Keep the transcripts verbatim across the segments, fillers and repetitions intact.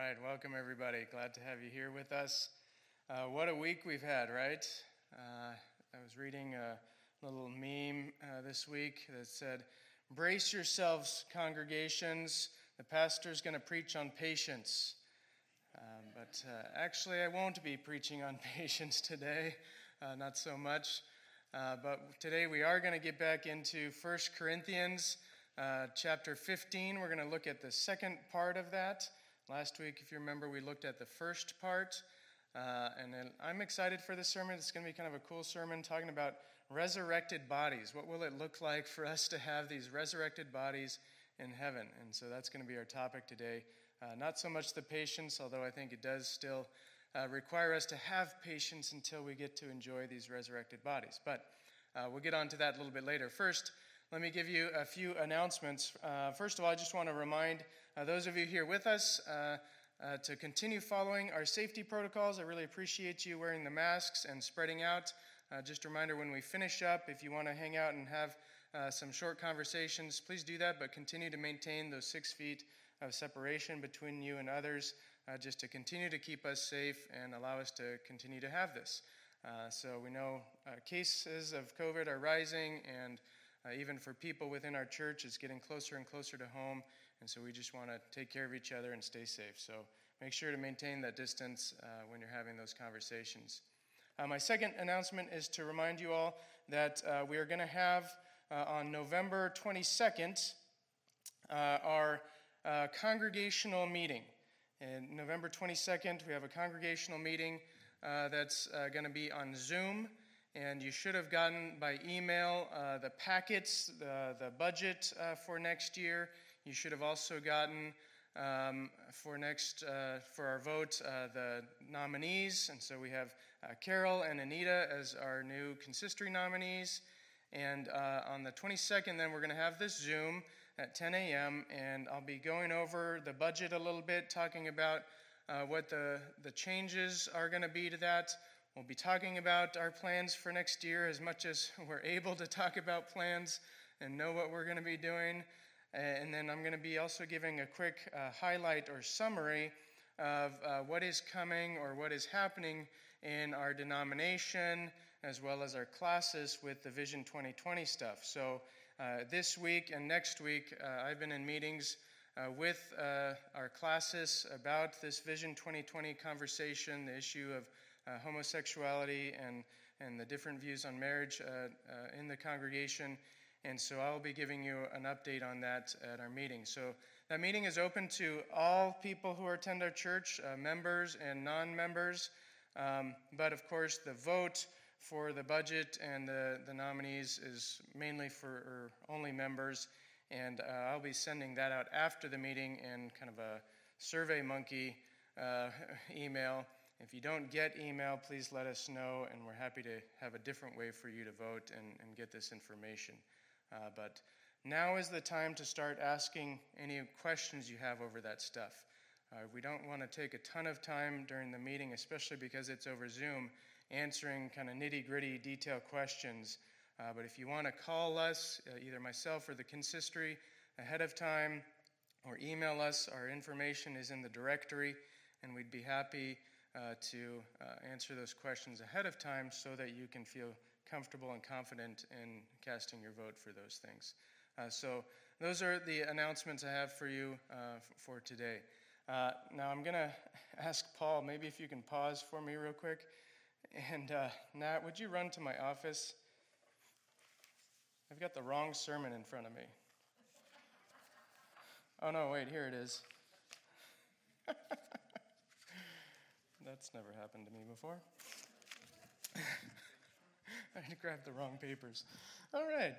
right, welcome everybody. Glad to have you here with us. Uh, what a week we've had, right? Uh, I was reading a little meme uh, this week that said, "Brace yourselves, congregations. The pastor's going to preach on patience." Um, but uh, actually, I won't be preaching on patience today, uh, not so much. Uh, but today we are going to get back into First Corinthians uh, chapter fifteen. We're going to look at the second part of that. Last week, if you remember, we looked at the first part. Uh, and then I'm excited for this sermon. It's going to be kind of a cool sermon talking about resurrected bodies. What will it look like for us to have these resurrected bodies in heaven? And so that's going to be our topic today. Uh, not so much the patience, although I think it does still uh, require us to have patience until we get to enjoy these resurrected bodies. But uh, we'll get on to that a little bit later. First, let me give you a few announcements. Uh, first of all, I just want to remind uh, those of you here with us uh, uh, to continue following our safety protocols. I really appreciate you wearing the masks and spreading out. Uh, just a reminder, when we finish up, if you want to hang out and have uh, some short conversations, please do that, but continue to maintain those six feet of separation between you and others, uh, just to continue to keep us safe and allow us to continue to have this. Uh, so we know uh, cases of COVID are rising, and Uh, even for people within our church, it's getting closer and closer to home, and so we just want to take care of each other and stay safe. So make sure to maintain that distance uh, when you're having those conversations. Uh, my second announcement is to remind you all that uh, we are going to have uh, on November twenty-second uh, our uh, congregational meeting. And November twenty-second, we have a congregational meeting uh, that's uh, going to be on Zoom. And you should have gotten by email uh, the packets, the, the budget uh, for next year. You should have also gotten um, for next uh, for our vote uh, the nominees. And so we have uh, Carol and Anita as our new consistory nominees. And uh, on the twenty-second, then we're going to have this Zoom at ten a.m. And I'll be going over the budget a little bit, talking about uh, what the, the changes are going to be to that. We'll be talking about our plans for next year as much as we're able to talk about plans and know what we're going to be doing. And then I'm going to be also giving a quick uh, highlight or summary of uh, what is coming or what is happening in our denomination as well as our classes with the Vision twenty twenty stuff. So uh, this week and next week, uh, I've been in meetings uh, with uh, our classes about this Vision twenty twenty conversation, the issue of Uh, homosexuality and, and the different views on marriage uh, uh, in the congregation. And so I'll be giving you an update on that at our meeting. So that meeting is open to all people who attend our church, uh, members and non-members. Um, but of course, the vote for the budget and the, the nominees is mainly for or only members. And uh, I'll be sending that out after the meeting in kind of a Survey Monkey uh, email. If you don't get email, please let us know, and we're happy to have a different way for you to vote and, and get this information. Uh, but now is the time to start asking any questions you have over that stuff. Uh, we don't want to take a ton of time during the meeting, especially because it's over Zoom, answering kind of nitty-gritty detailed questions. Uh, but if you want to call us, uh, either myself or the consistory, ahead of time, or email us, our information is in the directory, and we'd be happy Uh, to uh, answer those questions ahead of time so that you can feel comfortable and confident in casting your vote for those things. Uh, so those are the announcements I have for you uh, f- for today. Uh, now I'm going to ask Paul, maybe if you can pause for me real quick. And uh, Nat, would you run to my office? I've got the wrong sermon in front of me. Oh no, wait, here it is. That's never happened to me before. I had to grab the wrong papers. All right.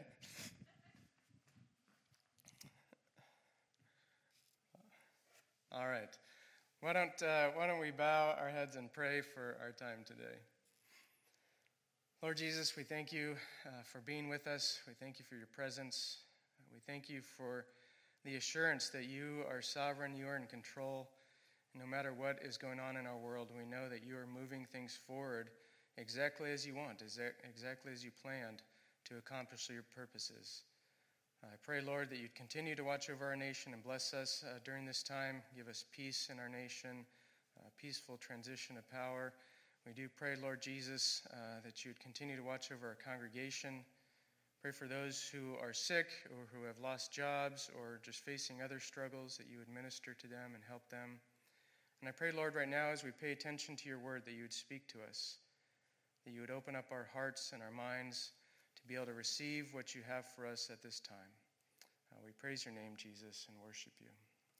All right. Why don't uh, why don't we bow our heads and pray for our time today? Lord Jesus, we thank you uh, for being with us. We thank you for your presence. We thank you for the assurance that you are sovereign, you are in control. No matter what is going on in our world, we know that you are moving things forward exactly as you want, exactly as you planned to accomplish your purposes. I pray, Lord, that you'd continue to watch over our nation and bless us uh, during this time. Give us peace in our nation, uh, peaceful transition of power. We do pray, Lord Jesus, uh, that you would continue to watch over our congregation. Pray for those who are sick or who have lost jobs or just facing other struggles, that you would minister to them and help them. And I pray, Lord, right now as we pay attention to your word, that you would speak to us, that you would open up our hearts and our minds to be able to receive what you have for us at this time. Uh, we praise your name, Jesus, and worship you.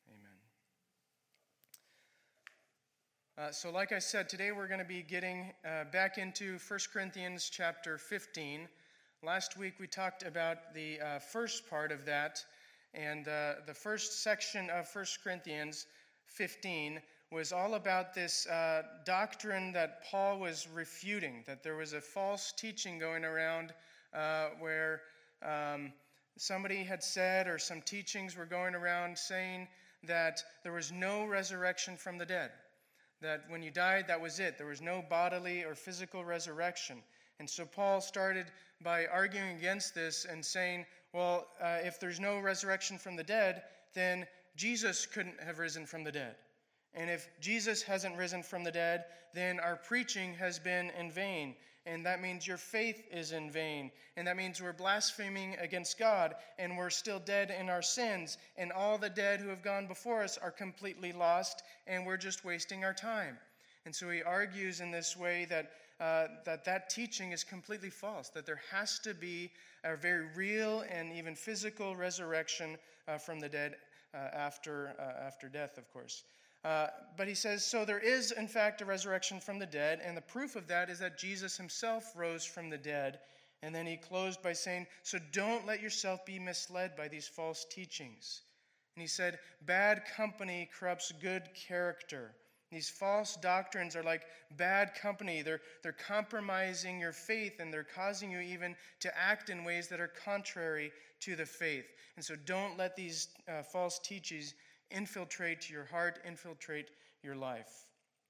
Amen. Uh, so like I said, today we're going to be getting uh, back into First Corinthians chapter fifteen. Last week we talked about the uh, first part of that, and uh, the first section of First Corinthians fifteen was all about this uh, doctrine that Paul was refuting, that there was a false teaching going around uh, where um, somebody had said, or some teachings were going around saying that there was no resurrection from the dead, that when you died, that was it. There was no bodily or physical resurrection. And so Paul started by arguing against this and saying, well, uh, if there's no resurrection from the dead, then Jesus couldn't have risen from the dead. And if Jesus hasn't risen from the dead, then our preaching has been in vain. And that means your faith is in vain. And that means we're blaspheming against God, and we're still dead in our sins. And all the dead who have gone before us are completely lost, and we're just wasting our time. And so he argues in this way that uh, that, that teaching is completely false, that there has to be a very real and even physical resurrection uh, from the dead uh, after, uh, after death, of course. Uh, but he says, so there is, in fact, a resurrection from the dead, and the proof of that is that Jesus himself rose from the dead. And then he closed by saying, so don't let yourself be misled by these false teachings. And he said, bad company corrupts good character. These false doctrines are like bad company. They're, they're compromising your faith, and they're causing you even to act in ways that are contrary to the faith. And so don't let these uh, false teachings infiltrate your heart, infiltrate your life.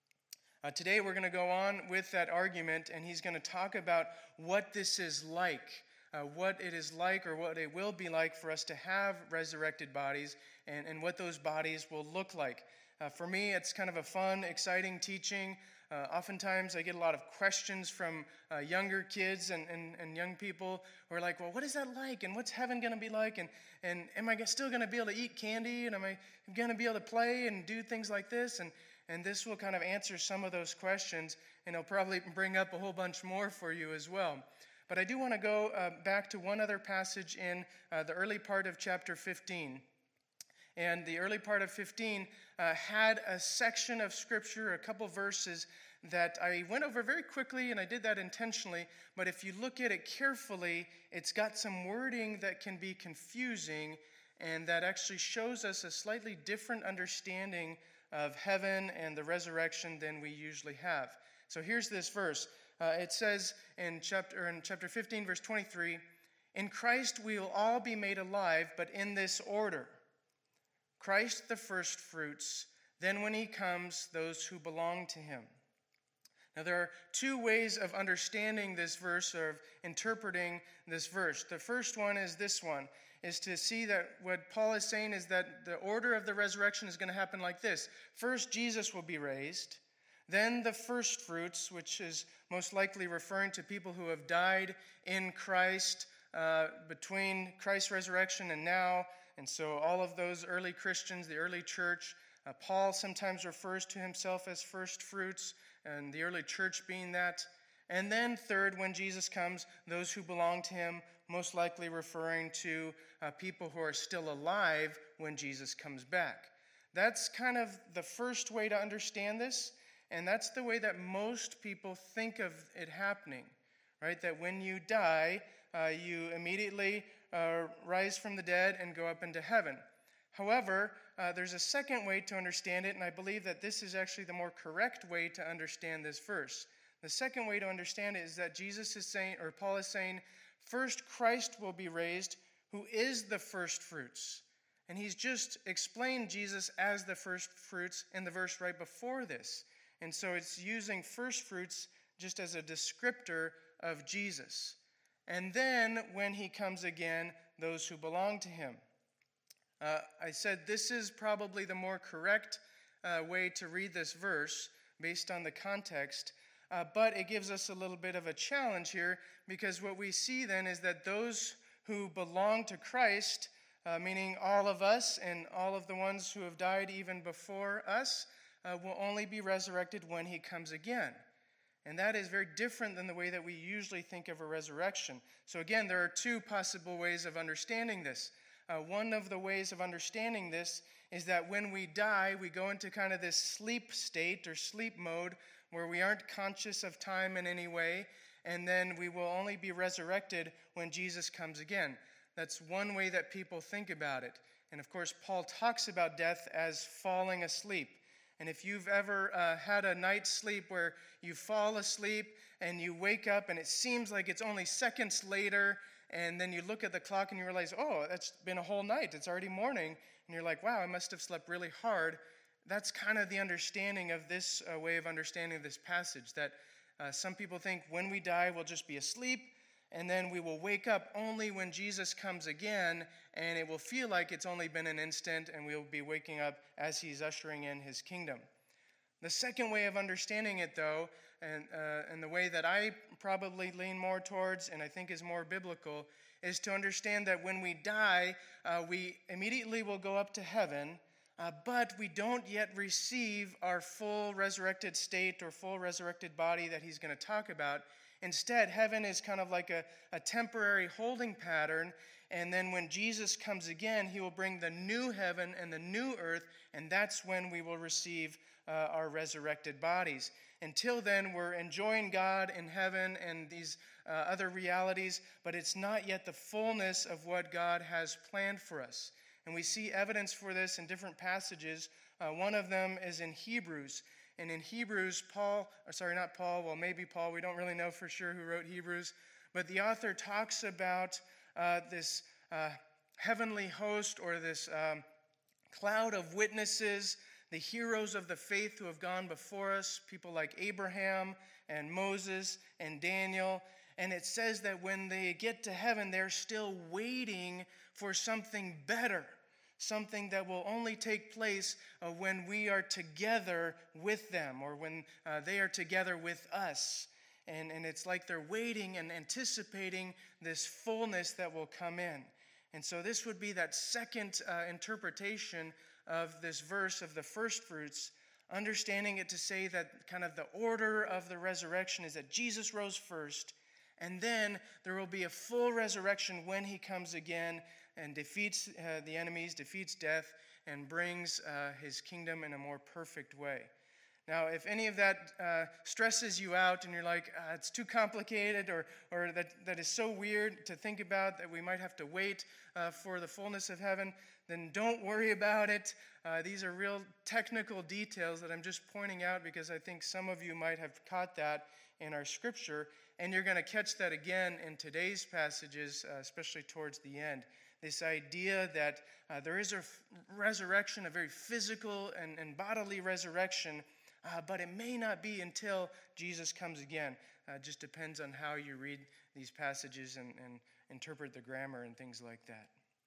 Uh, today we're going to go on with that argument, and he's going to talk about what this is like, uh, what it is like or what it will be like for us to have resurrected bodies, and, and what those bodies will look like. Uh, for me, it's kind of a fun, exciting teaching. Uh, oftentimes I get a lot of questions from uh, younger kids and, and, and young people who are like, well, what is that like? And what's heaven going to be like? And, and am I still going to be able to eat candy? And am I going to be able to play and do things like this? And, and this will kind of answer some of those questions, and it'll probably bring up a whole bunch more for you as well. But I do want to go uh, back to one other passage in uh, the early part of chapter fifteen. And the early part of fifteen uh, had a section of Scripture, a couple verses that I went over very quickly, and I did that intentionally. But if you look at it carefully, it's got some wording that can be confusing, and that actually shows us a slightly different understanding of heaven and the resurrection than we usually have. So here's this verse. Uh, it says in chapter, in chapter fifteen, verse twenty-three, in Christ we will all be made alive, but in this order. Christ the first fruits, then when he comes, those who belong to him. Now there are two ways of understanding this verse, or of interpreting this verse. The first one is this one, is to see that what Paul is saying is that the order of the resurrection is going to happen like this. First, Jesus will be raised. Then the first fruits, which is most likely referring to people who have died in Christ uh, between Christ's resurrection and now. And so all of those early Christians, the early church, uh, Paul sometimes refers to himself as first fruits, and the early church being that. And then third, when Jesus comes, those who belong to him, most likely referring to uh, people who are still alive when Jesus comes back. That's kind of the first way to understand this, and that's the way that most people think of it happening, right? That when you die, uh, you immediately Uh, rise from the dead and go up into heaven. However, uh, there's a second way to understand it, and I believe that this is actually the more correct way to understand this verse. The second way to understand it is that Jesus is saying, or Paul is saying, first Christ will be raised, who is the first fruits. And he's just explained Jesus as the first fruits in the verse right before this. And so it's using first fruits just as a descriptor of Jesus. And then when he comes again, those who belong to him. Uh, I said this is probably the more correct uh, way to read this verse based on the context, uh, but it gives us a little bit of a challenge here, because what we see then is that those who belong to Christ, uh, meaning all of us and all of the ones who have died even before us, uh, will only be resurrected when he comes again. And that is very different than the way that we usually think of a resurrection. So again, there are two possible ways of understanding this. Uh, one of the ways of understanding this is that when we die, we go into kind of this sleep state or sleep mode where we aren't conscious of time in any way, and then we will only be resurrected when Jesus comes again. That's one way that people think about it. And of course, Paul talks about death as falling asleep. And if you've ever uh, had a night's sleep where you fall asleep and you wake up and it seems like it's only seconds later, and then you look at the clock and you realize, oh, that's been a whole night. It's already morning. And you're like, wow, I must have slept really hard. That's kind of the understanding of this uh, way of understanding this passage, that uh, some people think when we die, we'll just be asleep, and then we will wake up only when Jesus comes again, and it will feel like it's only been an instant, and we'll be waking up as he's ushering in his kingdom. The second way of understanding it, though, and, uh, and the way that I probably lean more towards and I think is more biblical, is to understand that when we die, uh, we immediately will go up to heaven, uh, but we don't yet receive our full resurrected state or full resurrected body that he's going to talk about. Instead, heaven is kind of like a, a temporary holding pattern, and then when Jesus comes again, he will bring the new heaven and the new earth, and that's when we will receive uh, our resurrected bodies. Until then, we're enjoying God in heaven and these uh, other realities, but it's not yet the fullness of what God has planned for us. And we see evidence for this in different passages. Uh, one of them is in Hebrews. And in Hebrews, Paul, or sorry, not Paul, well, maybe Paul, we don't really know for sure who wrote Hebrews, but the author talks about uh, this uh, heavenly host or this um, cloud of witnesses, the heroes of the faith who have gone before us, people like Abraham and Moses and Daniel. And it says that when they get to heaven, they're still waiting for something better. Something that will only take place uh, when we are together with them, or when uh, they are together with us. And, and it's like they're waiting and anticipating this fullness that will come in. And so this would be that second uh, interpretation of this verse of the first fruits, understanding it to say that kind of the order of the resurrection is that Jesus rose first, and then there will be a full resurrection when he comes again and defeats uh, the enemies, defeats death, and brings uh, his kingdom in a more perfect way. Now, if any of that uh, stresses you out and you're like, uh, it's too complicated, or or that, that is so weird to think about that we might have to wait uh, for the fullness of heaven, then don't worry about it. Uh, these are real technical details that I'm just pointing out because I think some of you might have caught that in our scripture, and you're going to catch that again in today's passages, uh, especially towards the end. This idea that uh, there is a f- resurrection, a very physical and, and bodily resurrection, uh, but it may not be until Jesus comes again. Uh, it just depends on how you read these passages and, and interpret the grammar and things like that.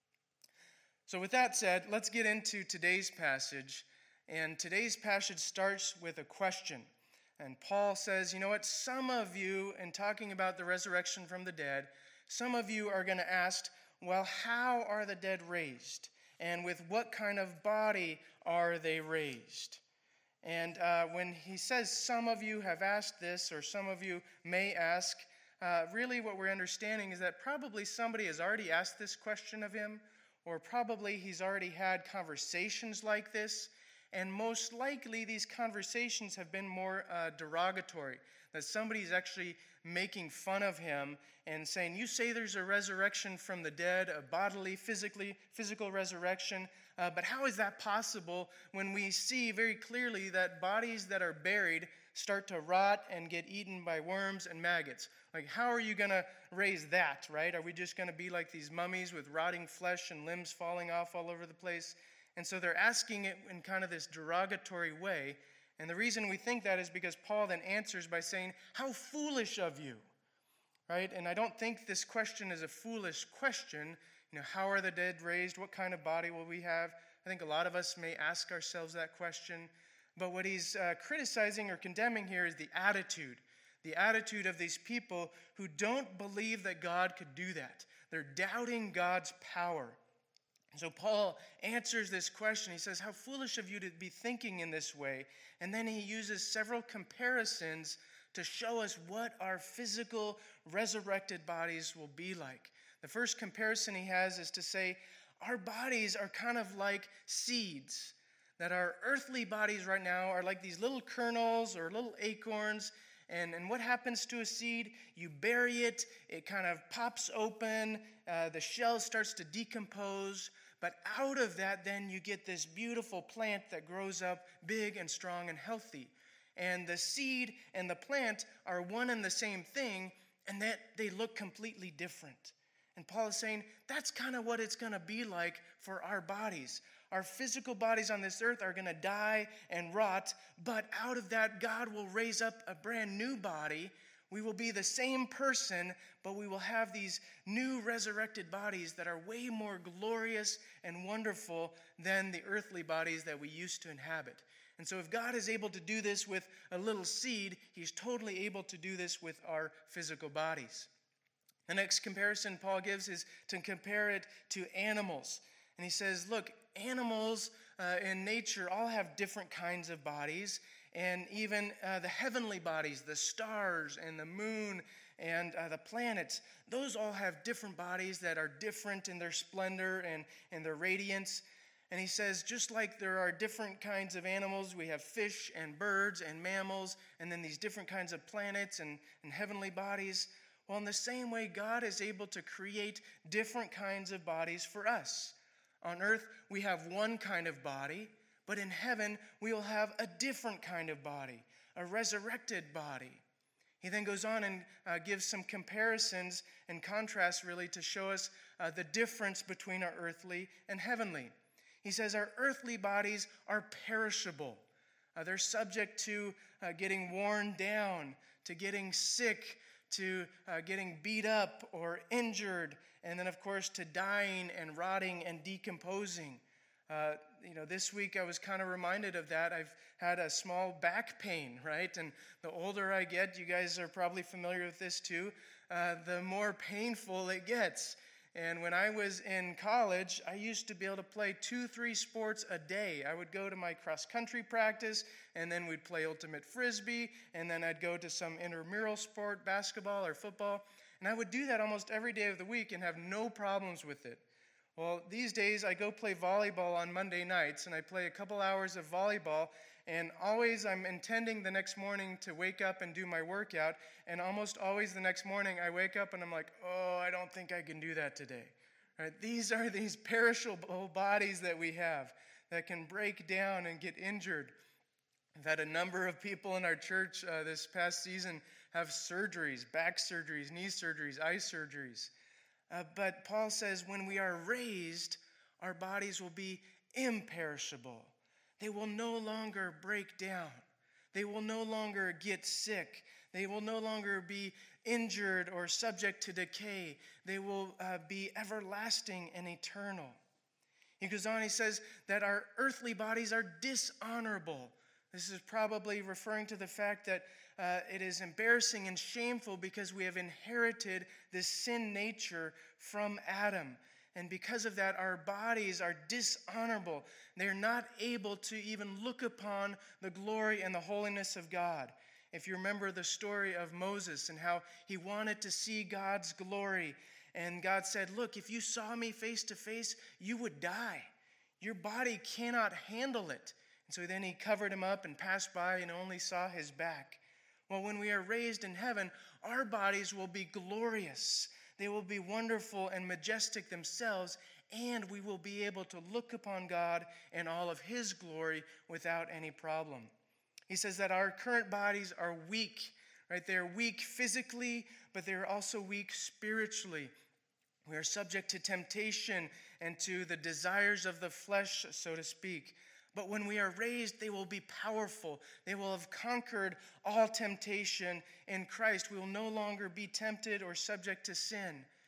So with that said, let's get into today's passage. And today's passage starts with a question. And Paul says, you know what, some of you, in talking about the resurrection from the dead, some of you are going to ask, well, how are the dead raised? And with what kind of body are they raised? And uh, when he says some of you have asked this, or some of you may ask, uh, really what we're understanding is that probably somebody has already asked this question of him, or probably he's already had conversations like this, and most likely these conversations have been more uh, derogatory, that somebody's actually making fun of him and saying, you say there's a resurrection from the dead, a bodily, physically, physical resurrection, uh, but how is that possible when we see very clearly that bodies that are buried start to rot and get eaten by worms and maggots? Like, how are you going to raise that, right? Are we just going to be like these mummies with rotting flesh and limbs falling off all over the place? And so they're asking it in kind of this derogatory way. And the reason we think that is because Paul then answers by saying, how foolish of you, right? And I don't think this question is a foolish question. You know, how are the dead raised? What kind of body will we have? I think a lot of us may ask ourselves that question. But what he's uh, criticizing or condemning here is the attitude. The attitude of these people who don't believe that God could do that. They're doubting God's power. And so Paul answers this question. He says, how foolish of you to be thinking in this way. And then he uses several comparisons to show us what our physical resurrected bodies will be like. The first comparison he has is to say, our bodies are kind of like seeds. That our earthly bodies right now are like these little kernels or little acorns. And, and what happens to a seed? You bury it, it kind of pops open, uh, the shell starts to decompose. But out of that, then you get this beautiful plant that grows up big and strong and healthy. And the seed and the plant are one and the same thing, and that they look completely different. And Paul is saying that's kind of what it's going to be like for our bodies. Our physical bodies on this earth are going to die and rot, but out of that, God will raise up a brand new body. We will be the same person, but we will have these new resurrected bodies that are way more glorious and wonderful than the earthly bodies that we used to inhabit. And so if God is able to do this with a little seed, he's totally able to do this with our physical bodies. The next comparison Paul gives is to compare it to animals. And he says, look, animals uh, in nature all have different kinds of bodies. And even uh, the heavenly bodies, the stars and the moon and uh, the planets, those all have different bodies that are different in their splendor and, and their radiance. And he says, just like there are different kinds of animals, we have fish and birds and mammals, and then these different kinds of planets and, and heavenly bodies. Well, in the same way, God is able to create different kinds of bodies for us. On earth, we have one kind of body, but in heaven, we will have a different kind of body, a resurrected body. He then goes on and uh, gives some comparisons and contrasts, really, to show us uh, the difference between our earthly and heavenly. He says our earthly bodies are perishable. Uh, they're subject to uh, getting worn down, to getting sick, to uh, getting beat up or injured, and then, of course, to dying and rotting and decomposing. Uh, you know, this week I was kind of reminded of that. I've had a small back pain, right? And the older I get, you guys are probably familiar with this too, uh, the more painful it gets. And when I was in college, I used to be able to play two, three sports a day. I would go to my cross-country practice, and then we'd play ultimate frisbee, and then I'd go to some intramural sport, basketball or football. And I would do that almost every day of the week and have no problems with it. Well, these days I go play volleyball on Monday nights, and I play a couple hours of volleyball, and always I'm intending the next morning to wake up and do my workout, and almost always the next morning I wake up and I'm like, oh, I don't think I can do that today. Right? These are these perishable bodies that we have that can break down and get injured. I've had a number of people in our church uh, this past season have surgeries, back surgeries, knee surgeries, eye surgeries. Uh, but Paul says when we are raised, our bodies will be imperishable. They will no longer break down. They will no longer get sick. They will no longer be injured or subject to decay. They will uh, be everlasting and eternal. He goes on, he says that our earthly bodies are dishonorable. This is probably referring to the fact that uh, it is embarrassing and shameful because we have inherited this sin nature from Adam. And because of that, our bodies are dishonorable. They're not able to even look upon the glory and the holiness of God. If you remember the story of Moses and how he wanted to see God's glory, and God said, look, if you saw me face to face, you would die. Your body cannot handle it. And so then he covered him up and passed by and only saw his back. Well, when we are raised in heaven, our bodies will be glorious. They will be wonderful and majestic themselves, and we will be able to look upon God and all of his glory without any problem. He says that our current bodies are weak, right? They're weak physically, but they're also weak spiritually. We are subject to temptation and to the desires of the flesh, so to speak. But when we are raised, they will be powerful. They will have conquered all temptation in Christ. We will no longer be tempted or subject to sin.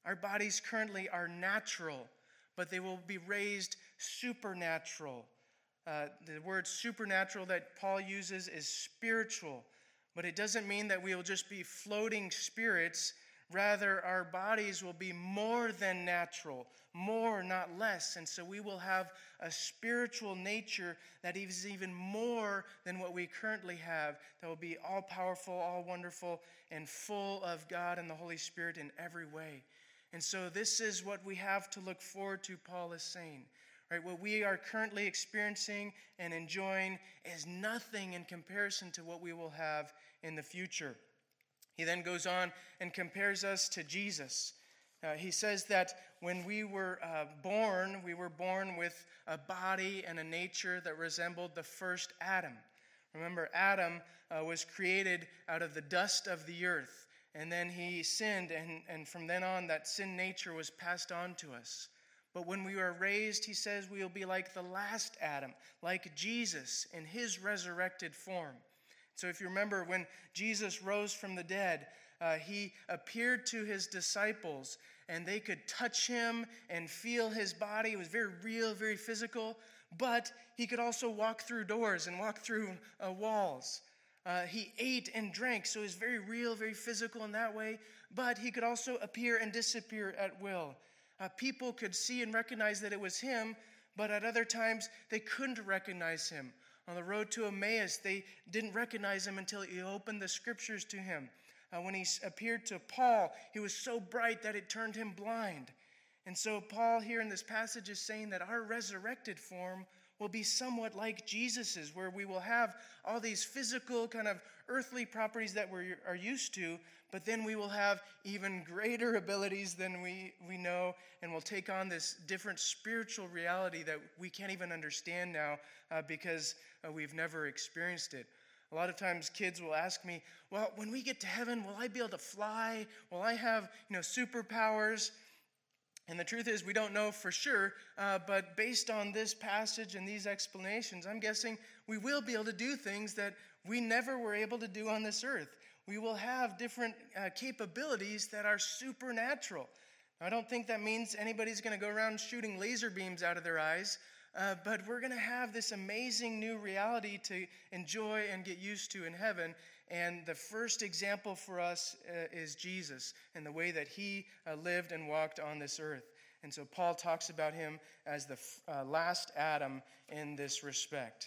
Our bodies currently are natural, but they will be raised supernatural. Uh, the word supernatural that Paul uses is spiritual, but it doesn't mean that we will just be floating spirits. Rather, our bodies will be more than natural, more, not less. And so we will have a spiritual nature that is even more than what we currently have, that will be all-powerful, all-wonderful, and full of God and the Holy Spirit in every way. And so this is what we have to look forward to, Paul is saying. Right, what we are currently experiencing and enjoying is nothing in comparison to what we will have in the future. He then goes on and compares us to Jesus. Uh, he says that when we were uh, born, we were born with a body and a nature that resembled the first Adam. Remember, Adam uh, was created out of the dust of the earth, and then he sinned, and, and from then on, that sin nature was passed on to us. But when we are raised, he says we will be like the last Adam, like Jesus in his resurrected form. So if you remember, when Jesus rose from the dead, uh, he appeared to his disciples, and they could touch him and feel his body. It was very real, very physical, but he could also walk through doors and walk through uh, walls. Uh, he ate and drank, so it was very real, very physical in that way, but he could also appear and disappear at will. Uh, people could see and recognize that it was him, but at other times they couldn't recognize him. On the road to Emmaus, they didn't recognize him until he opened the scriptures to him. Uh, when he appeared to Paul, he was so bright that it turned him blind. And so Paul here in this passage is saying that our resurrected form will be somewhat like Jesus's, where we will have all these physical kind of earthly properties that we are used to, but then we will have even greater abilities than we, we know, and we'll take on this different spiritual reality that we can't even understand now uh, because uh, we've never experienced it. A lot of times kids will ask me, well, when we get to heaven, will I be able to fly? Will I have, you know, superpowers? And the truth is, we don't know for sure, uh, but based on this passage and these explanations, I'm guessing we will be able to do things that we never were able to do on this earth. We will have different uh, capabilities that are supernatural. I don't think that means anybody's going to go around shooting laser beams out of their eyes, uh, but we're going to have this amazing new reality to enjoy and get used to in heaven. And the first example for us uh, is Jesus and the way that he uh, lived and walked on this earth. And so Paul talks about him as the uh, last Adam in this respect.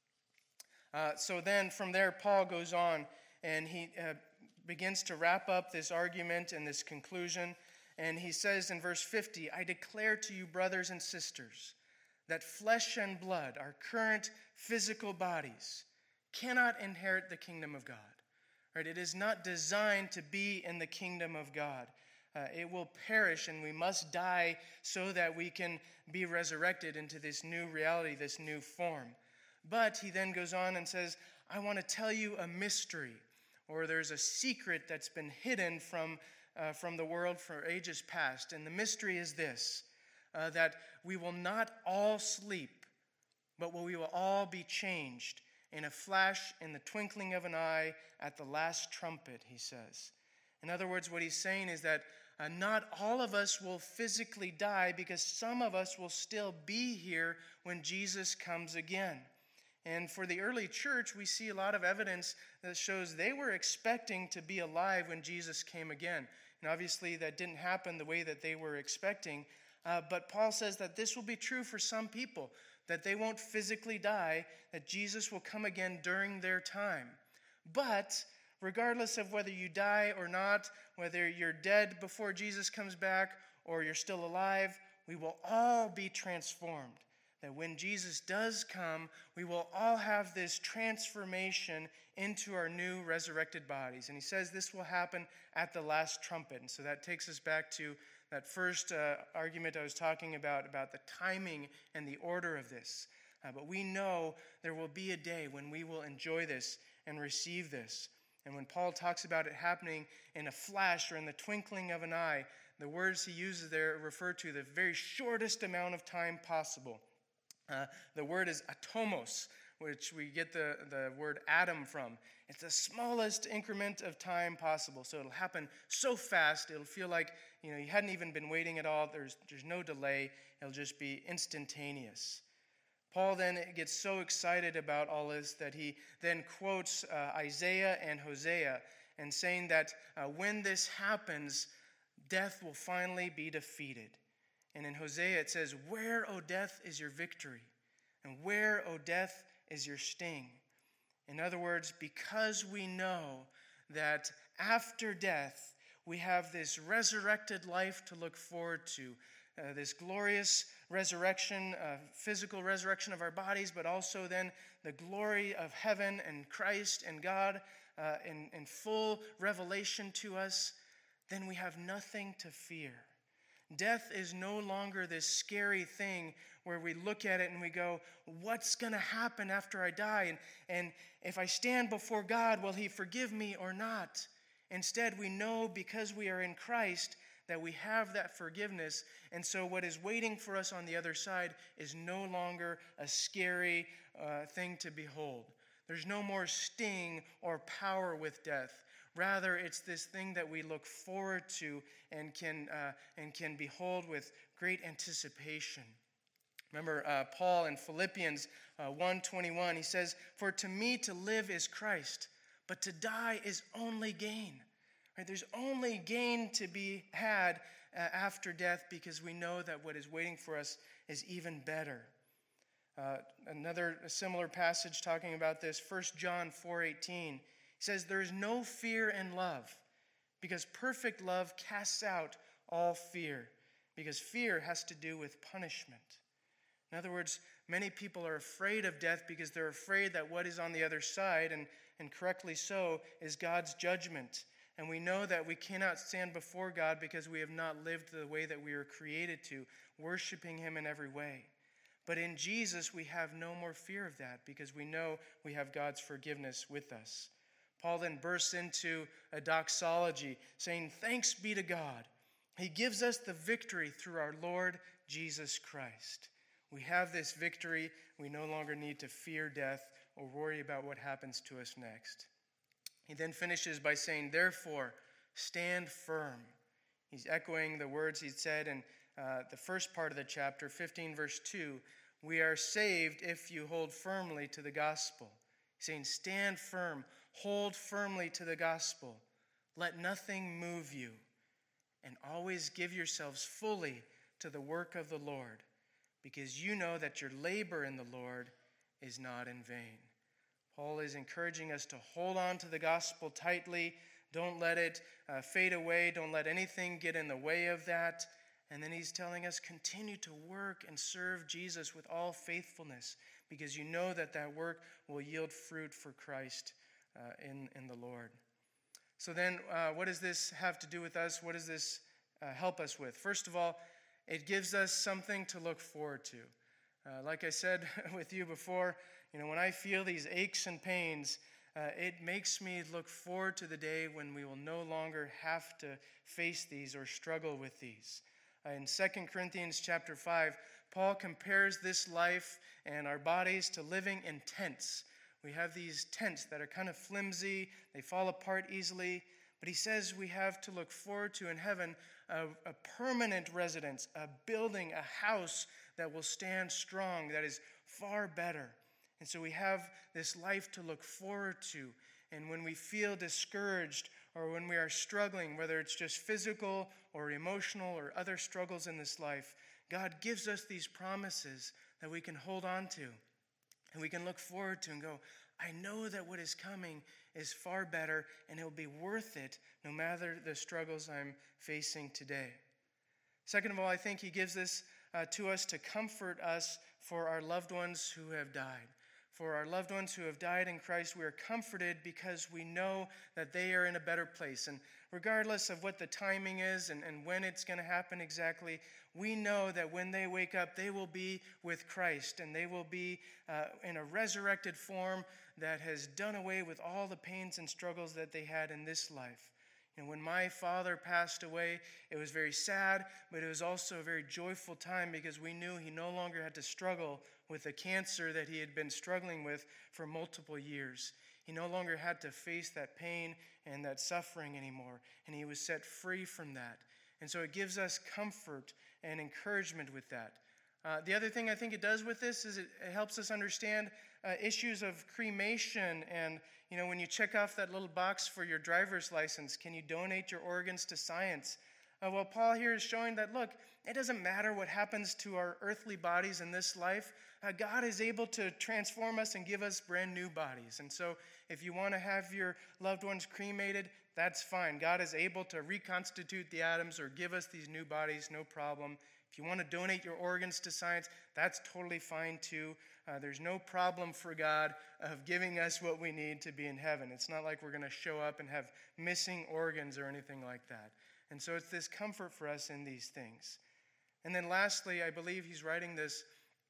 Uh, so then from there, Paul goes on and he uh, begins to wrap up this argument and this conclusion. And he says in verse fifty, I declare to you, brothers and sisters, that flesh and blood, our current physical bodies, cannot inherit the kingdom of God. Right? It is not designed to be in the kingdom of God. Uh, it will perish, and we must die so that we can be resurrected into this new reality, this new form. But he then goes on and says, I want to tell you a mystery, or there's a secret that's been hidden from, uh, from the world for ages past. And the mystery is this, uh, that we will not all sleep, but we will all be changed in a flash, in the twinkling of an eye, at the last trumpet, he says. In other words, what he's saying is that uh, not all of us will physically die, because some of us will still be here when Jesus comes again. And for the early church, we see a lot of evidence that shows they were expecting to be alive when Jesus came again. And obviously that didn't happen the way that they were expecting. Uh, but Paul says that this will be true for some people, that they won't physically die, that Jesus will come again during their time. But regardless of whether you die or not, whether you're dead before Jesus comes back or you're still alive, we will all be transformed. That when Jesus does come, we will all have this transformation into our new resurrected bodies. And he says this will happen at the last trumpet. And so that takes us back to that first uh, argument I was talking about, about the timing and the order of this. Uh, but we know there will be a day when we will enjoy this and receive this. And when Paul talks about it happening in a flash or in the twinkling of an eye, the words he uses there refer to the very shortest amount of time possible. Uh, the word is atomos, which we get the, the word atom from. It's the smallest increment of time possible. So it'll happen so fast, it'll feel like, you know, you hadn't even been waiting at all. There's, there's no delay. It'll just be instantaneous. Paul then gets so excited about all this that he then quotes uh, Isaiah and Hosea and saying that uh, when this happens, death will finally be defeated. And in Hosea it says, "Where, O death, is your victory? And where, O death, is your sting?" In other words, because we know that after death we have this resurrected life to look forward to, uh, this glorious resurrection, uh, physical resurrection of our bodies, but also then the glory of heaven and Christ and God uh, in, in full revelation to us, then we have nothing to fear. Death is no longer this scary thing where we look at it and we go, what's going to happen after I die? And, and if I stand before God, will he forgive me or not? Instead, we know because we are in Christ that we have that forgiveness. And so what is waiting for us on the other side is no longer a scary uh, thing to behold. There's no more sting or power with death. Rather, it's this thing that we look forward to and can uh, and can behold with great anticipation. Remember uh, Paul in Philippians uh, one twenty-one, he says, "For to me to live is Christ, but to die is only gain." Right? There's only gain to be had uh, after death because we know that what is waiting for us is even better. Uh, another similar passage talking about this, First John four eighteen. He says, "There is no fear in love, because perfect love casts out all fear, because fear has to do with punishment." In other words, many people are afraid of death because they're afraid that what is on the other side, and, and correctly so, is God's judgment. And we know that we cannot stand before God because we have not lived the way that we were created to, worshiping him in every way. But in Jesus, we have no more fear of that because we know we have God's forgiveness with us. Paul then bursts into a doxology, saying, "Thanks be to God. He gives us the victory through our Lord Jesus Christ." We have this victory. We no longer need to fear death or worry about what happens to us next. He then finishes by saying, "Therefore, stand firm." He's echoing the words he said in uh, the first part of the chapter, fifteen verse two. "We are saved if you hold firmly to the gospel." He's saying, stand firm. Hold firmly to the gospel. Let nothing move you. And always give yourselves fully to the work of the Lord, because you know that your labor in the Lord is not in vain. Paul is encouraging us to hold on to the gospel tightly. Don't let it uh, fade away. Don't let anything get in the way of that. And then he's telling us, continue to work and serve Jesus with all faithfulness, because you know that that work will yield fruit for Christ uh, in, in the Lord. So then, uh, what does this have to do with us? What does this uh, help us with? First of all, it gives us something to look forward to. Uh, like I said with you before, you know, when I feel these aches and pains, uh, it makes me look forward to the day when we will no longer have to face these or struggle with these. Uh, in Second Corinthians chapter five, Paul compares this life and our bodies to living in tents. We have these tents that are kind of flimsy, they fall apart easily, but he says we have to look forward to in heaven a, a permanent residence, a building, a house that will stand strong, that is far better. And so we have this life to look forward to. And when we feel discouraged or when we are struggling, whether it's just physical or emotional or other struggles in this life, God gives us these promises that we can hold on to and we can look forward to and go, I know that what is coming is far better and it will be worth it no matter the struggles I'm facing today. Second of all, I think he gives this uh, to us to comfort us for our loved ones who have died. For our loved ones who have died in Christ, we are comforted because we know that they are in a better place. And regardless of what the timing is and, and when it's going to happen exactly, we know that when they wake up, they will be with Christ and they will be uh, in a resurrected form that has done away with all the pains and struggles that they had in this life. And when my father passed away, it was very sad, but it was also a very joyful time because we knew he no longer had to struggle with a cancer that he had been struggling with for multiple years. He no longer had to face that pain and that suffering anymore, and he was set free from that. And so it gives us comfort and encouragement with that. Uh, the other thing I think it does with this is it, it helps us understand uh, issues of cremation. And, you know, when you check off that little box for your driver's license, can you donate your organs to science? Uh, well, Paul here is showing that, look, it doesn't matter what happens to our earthly bodies in this life. Uh, God is able to transform us and give us brand new bodies. And so if you want to have your loved ones cremated, that's fine. God is able to reconstitute the atoms or give us these new bodies, no problem. If you want to donate your organs to science, that's totally fine too. Uh, there's no problem for God of giving us what we need to be in heaven. It's not like we're going to show up and have missing organs or anything like that. And so it's this comfort for us in these things. And then lastly, I believe he's writing this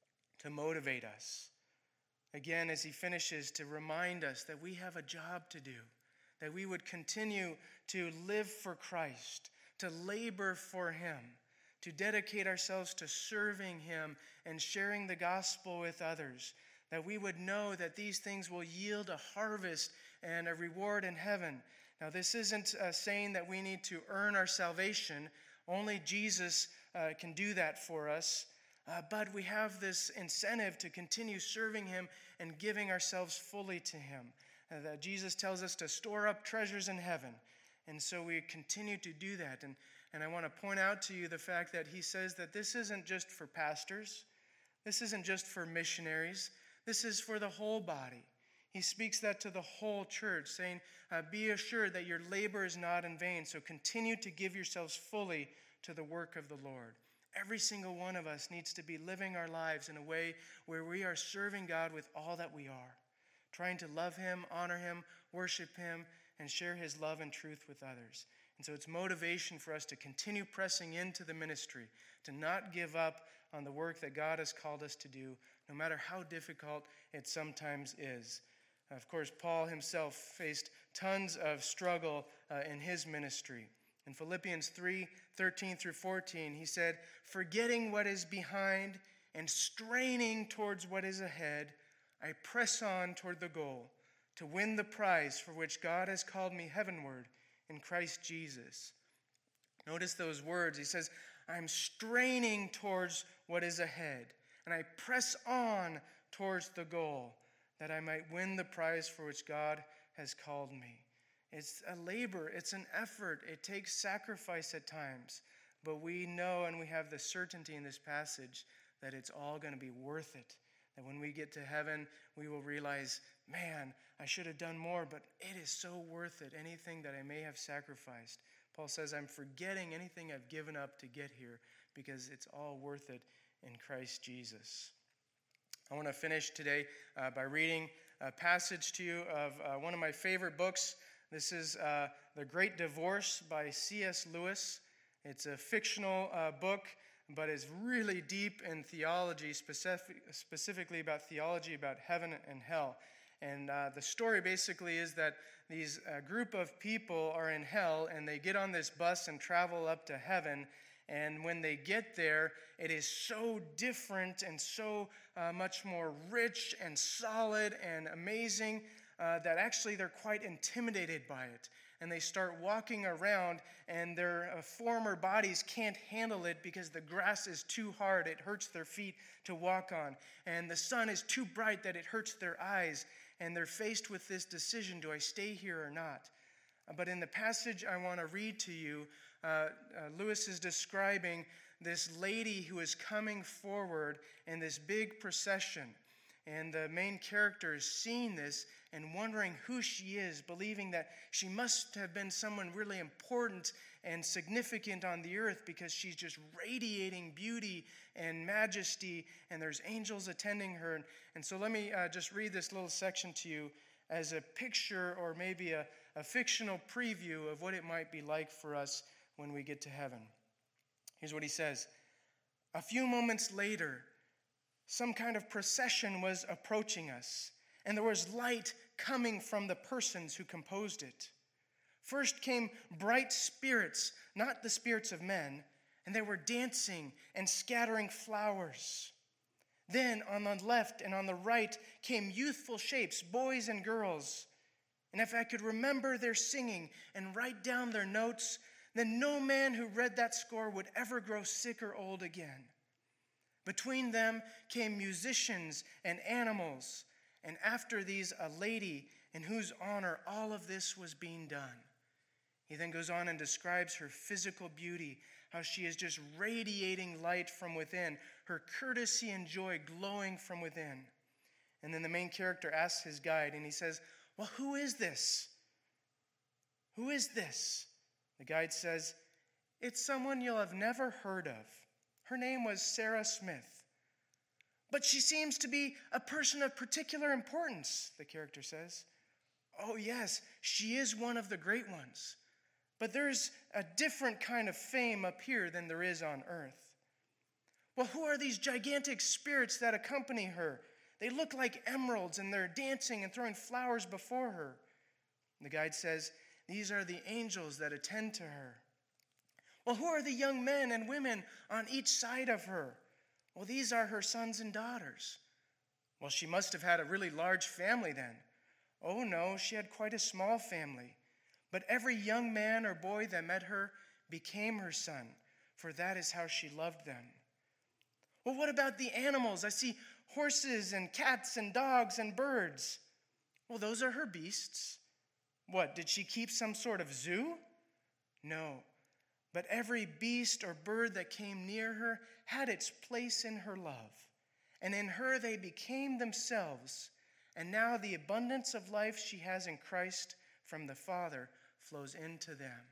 to motivate us. Again, as he finishes, to remind us that we have a job to do, that we would continue to live for Christ, to labor for him, to dedicate ourselves to serving him and sharing the gospel with others, that we would know that these things will yield a harvest and a reward in heaven. Now, this isn't uh, saying that we need to earn our salvation. Only Jesus uh, can do that for us. Uh, but we have this incentive to continue serving him and giving ourselves fully to him. Uh, that Jesus tells us to store up treasures in heaven. And so we continue to do that. And, and I want to point out to you the fact that he says that this isn't just for pastors. This isn't just for missionaries. This is for the whole body. He speaks that to the whole church, saying, uh, be assured that your labor is not in vain, so continue to give yourselves fully to the work of the Lord. Every single one of us needs to be living our lives in a way where we are serving God with all that we are, trying to love him, honor him, worship him, and share his love and truth with others. And so it's motivation for us to continue pressing into the ministry, to not give up on the work that God has called us to do, no matter how difficult it sometimes is. Of course, Paul himself faced tons of struggle uh, in his ministry. In Philippians three, thirteen through fourteen, he said, forgetting what is behind and straining towards what is ahead, I press on toward the goal to win the prize for which God has called me heavenward in Christ Jesus. Notice those words. He says, I'm straining towards what is ahead, and I press on towards the goal, that I might win the prize for which God has called me. It's a labor, it's an effort, it takes sacrifice at times, but we know and we have the certainty in this passage that it's all going to be worth it. That when we get to heaven, we will realize, man, I should have done more, but it is so worth it, anything that I may have sacrificed. Paul says, I'm forgetting anything I've given up to get here because it's all worth it in Christ Jesus. I want to finish today uh, by reading a passage to you of uh, one of my favorite books. This is uh, The Great Divorce by C S Lewis. It's a fictional uh, book, but it's really deep in theology, specific, specifically about theology about heaven and hell. And uh, the story basically is that these uh, group of people are in hell, and they get on this bus and travel up to heaven. And when they get there, it is so different and so uh, much more rich and solid and amazing uh, that actually they're quite intimidated by it. And they start walking around, and their uh, former bodies can't handle it because the grass is too hard. It hurts their feet to walk on. And the sun is too bright that it hurts their eyes. And they're faced with this decision, do I stay here or not? But in the passage I want to read to you, uh, uh, Lewis is describing this lady who is coming forward in this big procession. And the main character is seeing this and wondering who she is, believing that she must have been someone really important and significant on the earth because she's just radiating beauty and majesty, and there's angels attending her. And, and so let me uh, just read this little section to you as a picture or maybe a, a fictional preview of what it might be like for us when we get to heaven. Here's what he says. A few moments later, some kind of procession was approaching us, and there was light coming from the persons who composed it. First came bright spirits, not the spirits of men, and they were dancing and scattering flowers. Then on the left and on the right came youthful shapes, boys and girls. And if I could remember their singing and write down their notes, then no man who read that score would ever grow sick or old again. Between them came musicians and animals, and after these a lady in whose honor all of this was being done. He then goes on and describes her physical beauty, how she is just radiating light from within, her courtesy and joy glowing from within. And then the main character asks his guide, and he says, "Well, who is this? Who is this?" The guide says, "It's someone you'll have never heard of. Her name was Sarah Smith." "But she seems to be a person of particular importance," the character says. "Oh, yes, she is one of the great ones. But there's a different kind of fame up here than there is on earth." "Well, who are these gigantic spirits that accompany her? They look like emeralds, and they're dancing and throwing flowers before her." The guide says, "These are the angels that attend to her." "Well, who are the young men and women on each side of her?" "Well, these are her sons and daughters." "Well, she must have had a really large family then." "Oh, no, she had quite a small family. But every young man or boy that met her became her son, for that is how she loved them." "Well, what about the animals? I see horses and cats and dogs and birds." "Well, those are her beasts." "What, did she keep some sort of zoo?" "No, but every beast or bird that came near her had its place in her love, and in her they became themselves, and now the abundance of life she has in Christ from the Father flows into them."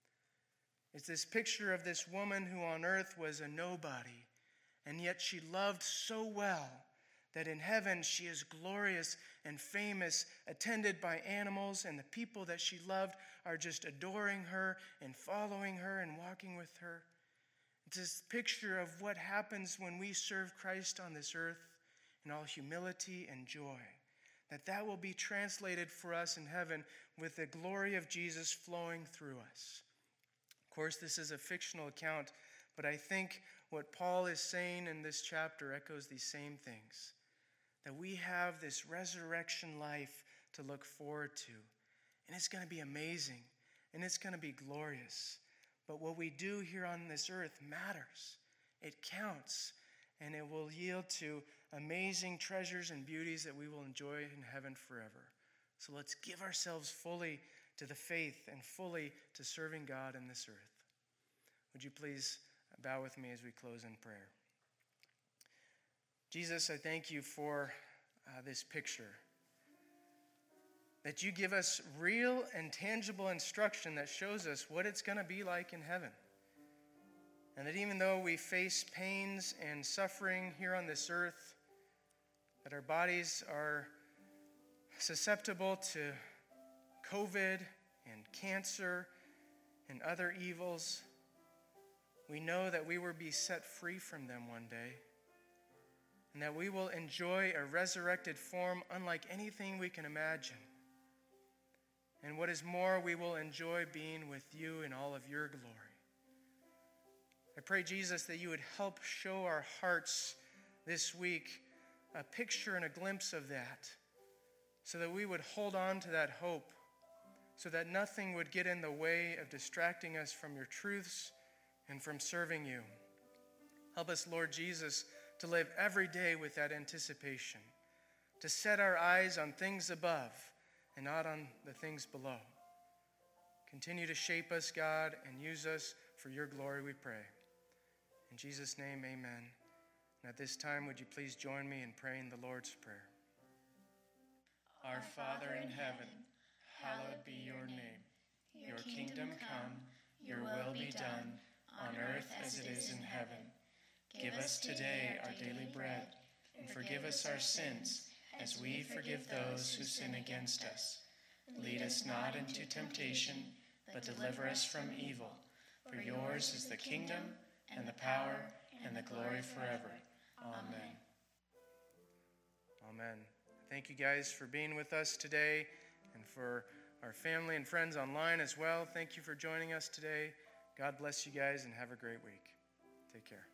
It's this picture of this woman who on earth was a nobody, and yet she loved so well that in heaven she is glorious and famous, attended by animals, and the people that she loved are just adoring her and following her and walking with her. It's this picture of what happens when we serve Christ on this earth in all humility and joy, that that will be translated for us in heaven with the glory of Jesus flowing through us. Of course, this is a fictional account, but I think what Paul is saying in this chapter echoes these same things, that we have this resurrection life to look forward to, and it's going to be amazing, and it's going to be glorious. But what we do here on this earth matters. It counts, and it will yield to amazing treasures and beauties that we will enjoy in heaven forever. So let's give ourselves fully to the faith and fully to serving God in this earth. Would you please bow with me as we close in prayer? Jesus, I thank you for uh, this picture, that you give us real and tangible instruction that shows us what it's going to be like in heaven. And that even though we face pains and suffering here on this earth, that our bodies are susceptible to COVID and cancer and other evils, we know that we will be set free from them one day, and that we will enjoy a resurrected form unlike anything we can imagine. And what is more, we will enjoy being with you in all of your glory. I pray, Jesus, that you would help show our hearts this week a picture and a glimpse of that, so that we would hold on to that hope, so that nothing would get in the way of distracting us from your truths and from serving you. Help us, Lord Jesus, to live every day with that anticipation, to set our eyes on things above and not on the things below. Continue to shape us, God, and use us for your glory, we pray. In Jesus' name, amen. And at this time, would you please join me in praying the Lord's Prayer? Our Father in heaven, hallowed be your name. Your kingdom come, your will be done, on earth as it is in heaven. Give us today our daily bread, and forgive us our sins, as we forgive those who sin against us. Lead us not into temptation, but deliver us from evil. For yours is the kingdom, and the power, and the glory forever. Amen. Amen. Thank you guys for being with us today, and for our family and friends online as well. Thank you for joining us today. God bless you guys, and have a great week. Take care.